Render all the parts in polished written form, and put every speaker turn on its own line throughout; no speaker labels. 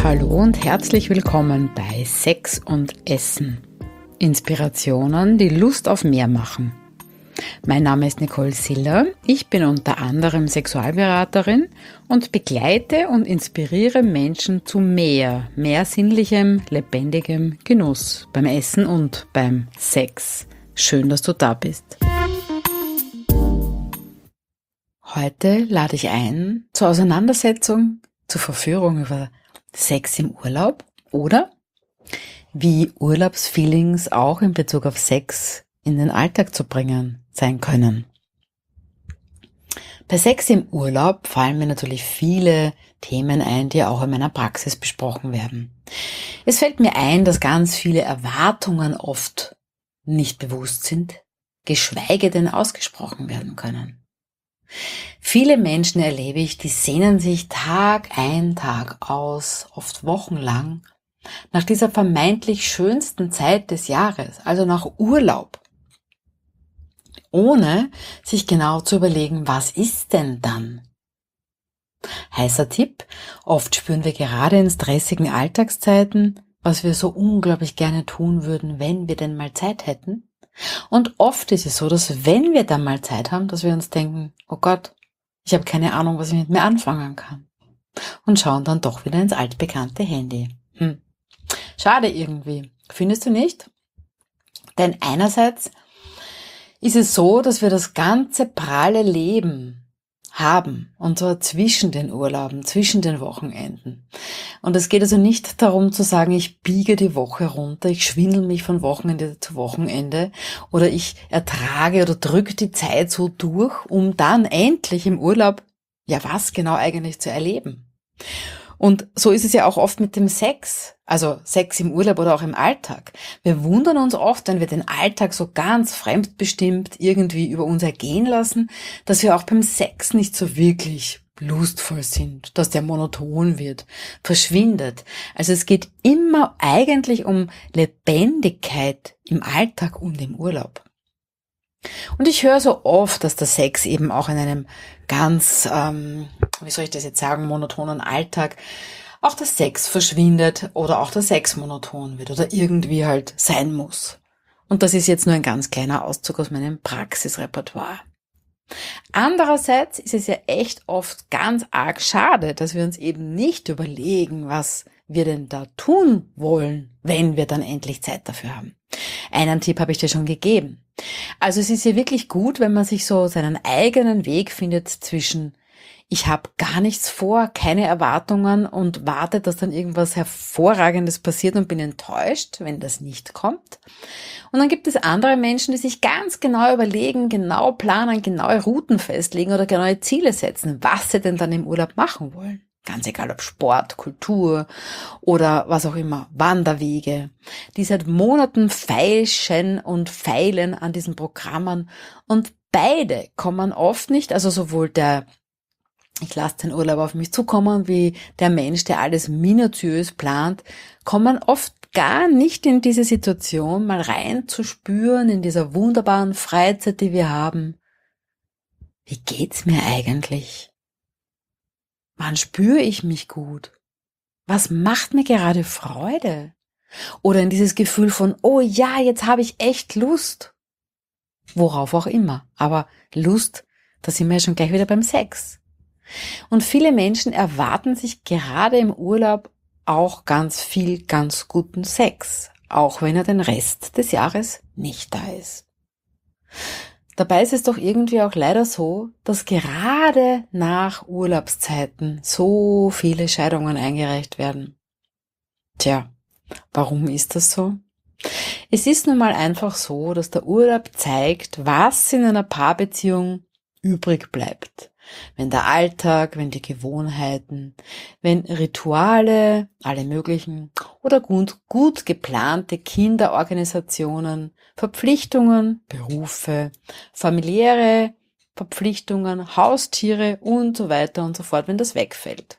Hallo und herzlich willkommen bei Sex und Essen. Inspirationen, die Lust auf mehr machen. Mein Name ist Nicole Siller, ich bin unter anderem Sexualberaterin und begleite und inspiriere Menschen zu mehr sinnlichem, lebendigem Genuss beim Essen und beim Sex. Schön, dass du da bist. Heute lade ich ein zur Auseinandersetzung, zur Verführung über Sex im Urlaub oder wie Urlaubsfeelings auch in Bezug auf Sex in den Alltag zu bringen sein können. Bei Sex im Urlaub fallen mir natürlich viele Themen ein, die auch in meiner Praxis besprochen werden. Es fällt mir ein, dass ganz viele Erwartungen oft nicht bewusst sind, geschweige denn ausgesprochen werden können. Viele Menschen erlebe ich, die sehnen sich Tag ein, Tag aus, oft wochenlang, nach dieser vermeintlich schönsten Zeit des Jahres, also nach Urlaub, ohne sich genau zu überlegen, was ist denn dann? Heißer Tipp, oft spüren wir gerade in stressigen Alltagszeiten, was wir so unglaublich gerne tun würden, wenn wir denn mal Zeit hätten. Und oft ist es so, dass wenn wir dann mal Zeit haben, dass wir uns denken, oh Gott, ich habe keine Ahnung, was ich mit mir anfangen kann. Und schauen dann doch wieder ins altbekannte Handy. Schade irgendwie, findest du nicht? Denn einerseits ist es so, dass wir das ganze pralle Leben haben, und zwar zwischen den Urlauben, zwischen den Wochenenden. Und es geht also nicht darum zu sagen, ich biege die Woche runter, ich schwindel mich von Wochenende zu Wochenende oder ich ertrage oder drücke die Zeit so durch, um dann endlich im Urlaub, ja was genau eigentlich zu erleben. Und so ist es ja auch oft mit dem Sex, also Sex im Urlaub oder auch im Alltag. Wir wundern uns oft, wenn wir den Alltag so ganz fremdbestimmt irgendwie über uns ergehen lassen, dass wir auch beim Sex nicht so wirklich lustvoll sind, dass der monoton wird, verschwindet. Also es geht immer eigentlich um Lebendigkeit im Alltag und im Urlaub. Und ich höre so oft, dass der Sex eben auch in einem ganz, wie soll ich das jetzt sagen, monotonen Alltag, auch der Sex verschwindet oder auch der Sex monoton wird oder irgendwie halt sein muss. Und das ist jetzt nur ein ganz kleiner Auszug aus meinem Praxisrepertoire. Andererseits ist es ja echt oft ganz arg schade, dass wir uns eben nicht überlegen, was wir denn da tun wollen, wenn wir dann endlich Zeit dafür haben. Einen Tipp habe ich dir schon gegeben. Also es ist ja wirklich gut, wenn man sich so seinen eigenen Weg findet zwischen ich habe gar nichts vor, keine Erwartungen und warte, dass dann irgendwas Hervorragendes passiert und bin enttäuscht, wenn das nicht kommt. Und dann gibt es andere Menschen, die sich ganz genau überlegen, genau planen, genaue Routen festlegen oder genaue Ziele setzen, was sie denn dann im Urlaub machen wollen. Ganz egal ob Sport, Kultur oder was auch immer, Wanderwege, die seit Monaten feilschen und feilen an diesen Programmen und beide kommen oft nicht, also sowohl der ich lasse den Urlaub auf mich zukommen, wie der Mensch, der alles minutiös plant, kommen oft gar nicht in diese Situation, mal reinzuspüren in dieser wunderbaren Freizeit, die wir haben. Wie geht's mir eigentlich? Wann spüre ich mich gut? Was macht mir gerade Freude? Oder in dieses Gefühl von, oh ja, jetzt habe ich echt Lust. Worauf auch immer. Aber Lust, da sind wir ja schon gleich wieder beim Sex. Und viele Menschen erwarten sich gerade im Urlaub auch ganz viel, ganz guten Sex, auch wenn er den Rest des Jahres nicht da ist. Dabei ist es doch irgendwie auch leider so, dass gerade nach Urlaubszeiten so viele Scheidungen eingereicht werden. Tja, warum ist das so? Es ist nun mal einfach so, dass der Urlaub zeigt, was in einer Paarbeziehung übrig bleibt. Wenn der Alltag, wenn die Gewohnheiten, wenn Rituale, alle möglichen oder gut geplante Kinderorganisationen, Verpflichtungen, Berufe, familiäre Verpflichtungen, Haustiere und so weiter und so fort, wenn das wegfällt.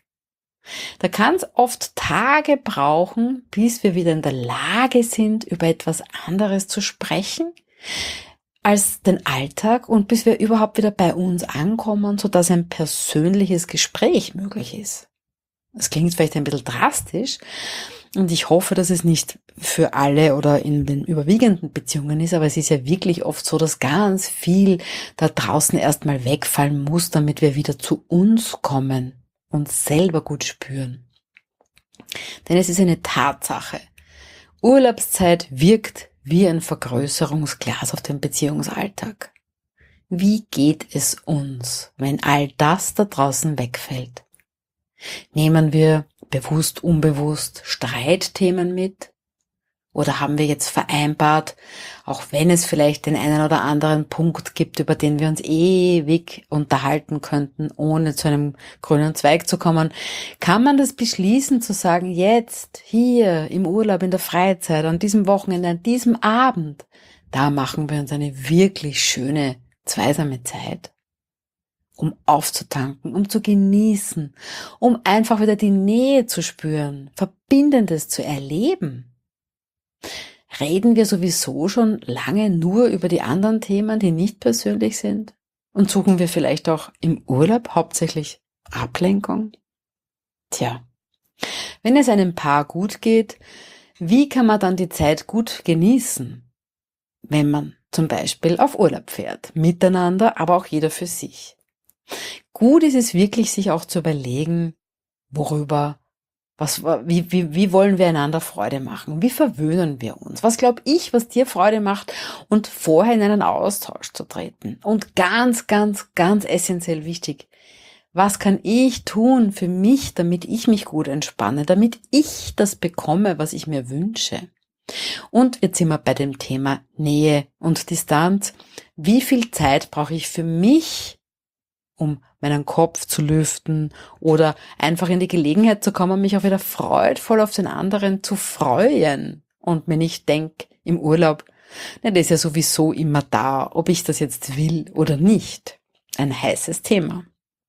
Da kann es oft Tage brauchen, bis wir wieder in der Lage sind, über etwas anderes zu sprechen, als den Alltag und bis wir überhaupt wieder bei uns ankommen, sodass ein persönliches Gespräch möglich ist. Es klingt vielleicht ein bisschen drastisch und ich hoffe, dass es nicht für alle oder in den überwiegenden Beziehungen ist, aber es ist ja wirklich oft so, dass ganz viel da draußen erstmal wegfallen muss, damit wir wieder zu uns kommen, uns selber gut spüren. Denn es ist eine Tatsache. Urlaubszeit wirkt wie ein Vergrößerungsglas auf den Beziehungsalltag. Wie geht es uns, wenn all das da draußen wegfällt? Nehmen wir bewusst, unbewusst Streitthemen mit? Oder haben wir jetzt vereinbart, auch wenn es vielleicht den einen oder anderen Punkt gibt, über den wir uns ewig unterhalten könnten, ohne zu einem grünen Zweig zu kommen, kann man das beschließen zu sagen, jetzt, hier, im Urlaub, in der Freizeit, an diesem Wochenende, an diesem Abend, da machen wir uns eine wirklich schöne, zweisame Zeit, um aufzutanken, um zu genießen, um einfach wieder die Nähe zu spüren, Verbindendes zu erleben. Reden wir sowieso schon lange nur über die anderen Themen, die nicht persönlich sind? Und suchen wir vielleicht auch im Urlaub hauptsächlich Ablenkung? Tja, wenn es einem Paar gut geht, wie kann man dann die Zeit gut genießen? Wenn man zum Beispiel auf Urlaub fährt, miteinander, aber auch jeder für sich. Gut ist es wirklich, sich auch zu überlegen, wie wollen wir einander Freude machen? Wie verwöhnen wir uns? Was glaube ich, was dir Freude macht? Und vorher in einen Austausch zu treten. Und ganz, ganz, ganz essentiell wichtig, was kann ich tun für mich, damit ich mich gut entspanne, damit ich das bekomme, was ich mir wünsche? Und jetzt sind wir bei dem Thema Nähe und Distanz. Wie viel Zeit brauche ich für mich, um meinen Kopf zu lüften oder einfach in die Gelegenheit zu kommen, mich auch wieder freudvoll auf den anderen zu freuen und mir nicht denk im Urlaub, der ist ja sowieso immer da, ob ich das jetzt will oder nicht. Ein heißes Thema.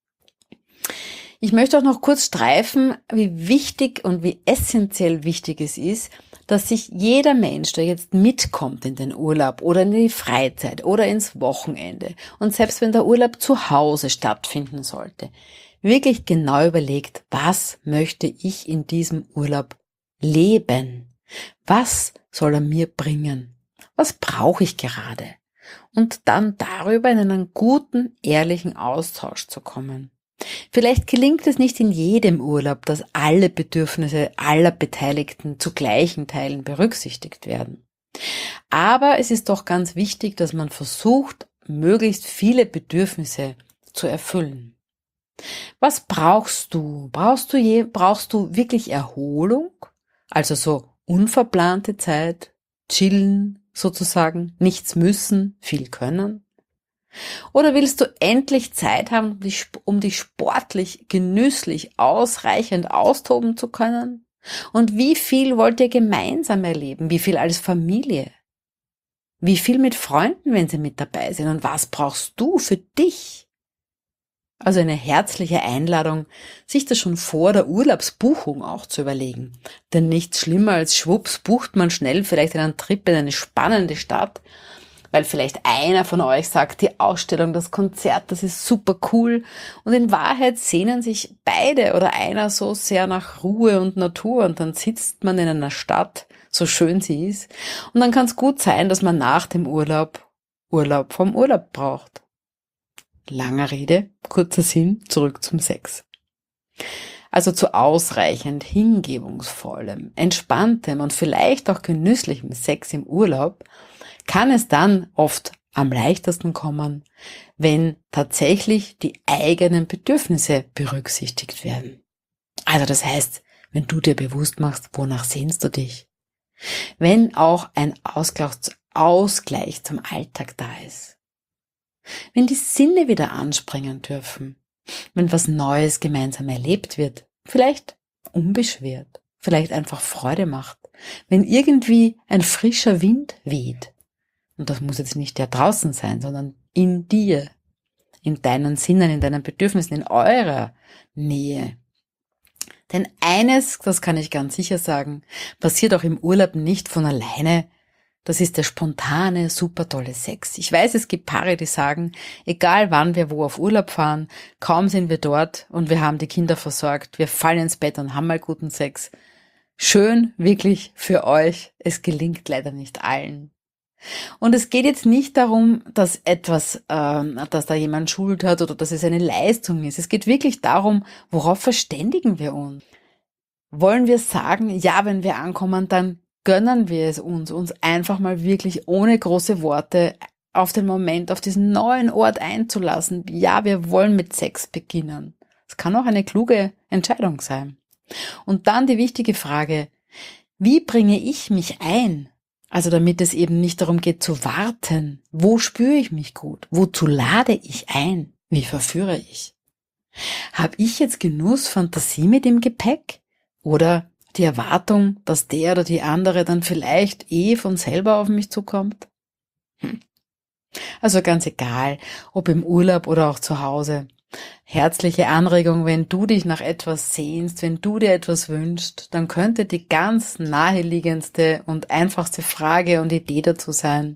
Ich möchte auch noch kurz streifen, wie wichtig und wie essentiell wichtig es ist, dass sich jeder Mensch, der jetzt mitkommt in den Urlaub oder in die Freizeit oder ins Wochenende und selbst wenn der Urlaub zu Hause stattfinden sollte, wirklich genau überlegt, was möchte ich in diesem Urlaub leben? Was soll er mir bringen? Was brauche ich gerade? Und dann darüber in einen guten, ehrlichen Austausch zu kommen. Vielleicht gelingt es nicht in jedem Urlaub, dass alle Bedürfnisse aller Beteiligten zu gleichen Teilen berücksichtigt werden. Aber es ist doch ganz wichtig, dass man versucht, möglichst viele Bedürfnisse zu erfüllen. Was brauchst du? Brauchst du wirklich Erholung? Also so unverplante Zeit, chillen sozusagen, nichts müssen, viel können? Oder willst du endlich Zeit haben, um dich sportlich, genüsslich, ausreichend austoben zu können? Und wie viel wollt ihr gemeinsam erleben? Wie viel als Familie? Wie viel mit Freunden, wenn sie mit dabei sind? Und was brauchst du für dich? Also eine herzliche Einladung, sich das schon vor der Urlaubsbuchung auch zu überlegen. Denn nichts schlimmer als schwupps bucht man schnell vielleicht einen Trip in eine spannende Stadt, weil vielleicht einer von euch sagt, die Ausstellung, das Konzert, das ist super cool. Und in Wahrheit sehnen sich beide oder einer so sehr nach Ruhe und Natur und dann sitzt man in einer Stadt, so schön sie ist. Und dann kann es gut sein, dass man nach dem Urlaub vom Urlaub braucht. Langer Rede, kurzer Sinn, zurück zum Sex. Also zu ausreichend hingebungsvollem, entspanntem und vielleicht auch genüsslichem Sex im Urlaub kann es dann oft am leichtesten kommen, wenn tatsächlich die eigenen Bedürfnisse berücksichtigt werden. Also das heißt, wenn du dir bewusst machst, wonach sehnst du dich? Wenn auch ein Ausgleich zum Alltag da ist. Wenn die Sinne wieder anspringen dürfen. Wenn was Neues gemeinsam erlebt wird. Vielleicht unbeschwert. Vielleicht einfach Freude macht. Wenn irgendwie ein frischer Wind weht. Und das muss jetzt nicht der draußen sein, sondern in dir, in deinen Sinnen, in deinen Bedürfnissen, in eurer Nähe. Denn eines, das kann ich ganz sicher sagen, passiert auch im Urlaub nicht von alleine, Das ist der spontane, super tolle Sex. Ich weiß, es gibt Paare, die sagen, egal wann wir wo auf Urlaub fahren, kaum sind wir dort und wir haben die Kinder versorgt, wir fallen ins Bett und haben mal guten Sex. Schön, wirklich für euch. Es gelingt leider nicht allen. Und es geht jetzt nicht darum, dass dass da jemand Schuld hat oder dass es eine Leistung ist. Es geht wirklich darum, worauf verständigen wir uns? Wollen wir sagen, ja, wenn wir ankommen, dann gönnen wir es uns einfach mal wirklich ohne große Worte auf den Moment, auf diesen neuen Ort einzulassen. Ja, wir wollen mit Sex beginnen. Es kann auch eine kluge Entscheidung sein. Und dann die wichtige Frage, wie bringe ich mich ein? Also damit es eben nicht darum geht zu warten. Wo spüre ich mich gut? Wozu lade ich ein? Wie verführe ich? Habe ich jetzt Genuss, Fantasie mit im Gepäck? Oder die Erwartung, dass der oder die andere dann vielleicht von selber auf mich zukommt? Also ganz egal, ob im Urlaub oder auch zu Hause. Herzliche Anregung, wenn du dich nach etwas sehnst, wenn du dir etwas wünschst, dann könnte die ganz naheliegendste und einfachste Frage und Idee dazu sein: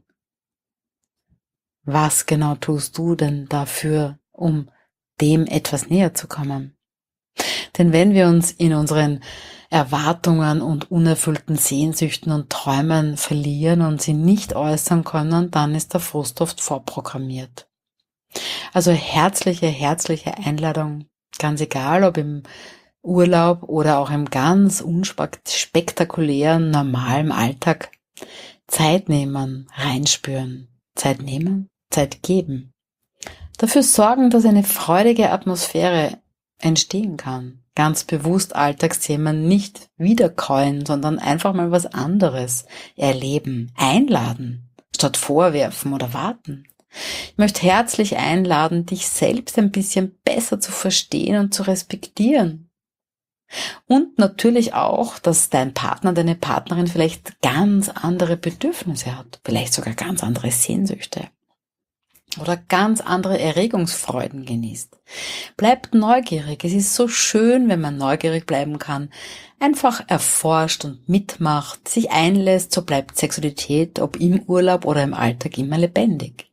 Was genau tust du denn dafür, um dem etwas näher zu kommen? Denn wenn wir uns in unseren Erwartungen und unerfüllten Sehnsüchten und Träumen verlieren und sie nicht äußern können, dann ist der Frust oft vorprogrammiert. Also herzliche Einladung, ganz egal, ob im Urlaub oder auch im ganz unspektakulären, normalen Alltag. Zeit nehmen, reinspüren. Zeit nehmen, Zeit geben. Dafür sorgen, dass eine freudige Atmosphäre entstehen kann. Ganz bewusst Alltagsthemen nicht wiederkäuen, sondern einfach mal was anderes erleben, einladen, statt vorwerfen oder warten. Ich möchte herzlich einladen, dich selbst ein bisschen besser zu verstehen und zu respektieren. Und natürlich auch, dass dein Partner, deine Partnerin vielleicht ganz andere Bedürfnisse hat, vielleicht sogar ganz andere Sehnsüchte oder ganz andere Erregungsfreuden genießt. Bleibt neugierig. Es ist so schön, wenn man neugierig bleiben kann. Einfach erforscht und mitmacht, sich einlässt, so bleibt Sexualität, ob im Urlaub oder im Alltag, immer lebendig.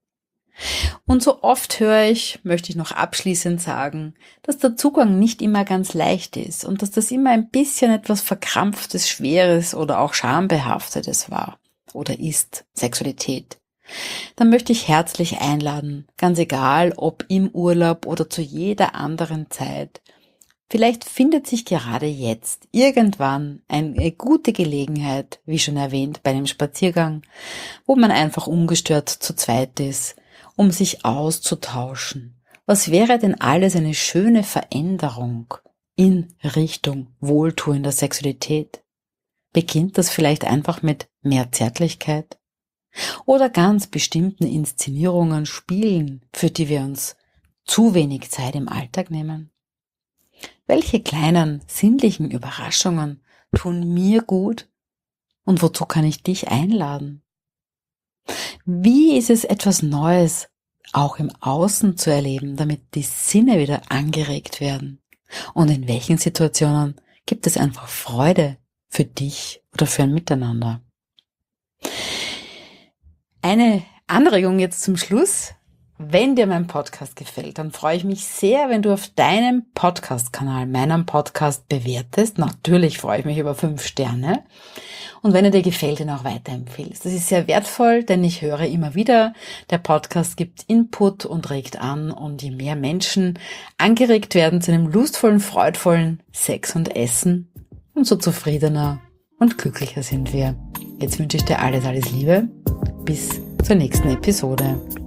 Und so oft möchte ich noch abschließend sagen, dass der Zugang nicht immer ganz leicht ist und dass das immer ein bisschen etwas Verkrampftes, Schweres oder auch Schambehaftetes war oder ist, Sexualität. Dann möchte ich herzlich einladen, ganz egal, ob im Urlaub oder zu jeder anderen Zeit. Vielleicht findet sich gerade jetzt irgendwann eine gute Gelegenheit, wie schon erwähnt, bei einem Spaziergang, wo man einfach ungestört zu zweit ist, um sich auszutauschen. Was wäre denn alles eine schöne Veränderung in Richtung wohltuender Sexualität? Beginnt das vielleicht einfach mit mehr Zärtlichkeit? Oder ganz bestimmten Inszenierungen, Spielen, für die wir uns zu wenig Zeit im Alltag nehmen? Welche kleinen sinnlichen Überraschungen tun mir gut und wozu kann ich dich einladen? Wie ist es, etwas Neues auch im Außen zu erleben, damit die Sinne wieder angeregt werden? Und in welchen Situationen gibt es einfach Freude für dich oder für ein Miteinander? Eine Anregung jetzt zum Schluss. Wenn dir mein Podcast gefällt, dann freue ich mich sehr, wenn du auf deinem Podcast-Kanal meinen Podcast bewertest. Natürlich freue ich mich über 5 Sterne. Und wenn er dir gefällt, ihn auch weiterempfehlst. Das ist sehr wertvoll, denn ich höre immer wieder, der Podcast gibt Input und regt an. Und je mehr Menschen angeregt werden zu einem lustvollen, freudvollen Sex und Essen, umso zufriedener und glücklicher sind wir. Jetzt wünsche ich dir alles Liebe. Bis zur nächsten Episode.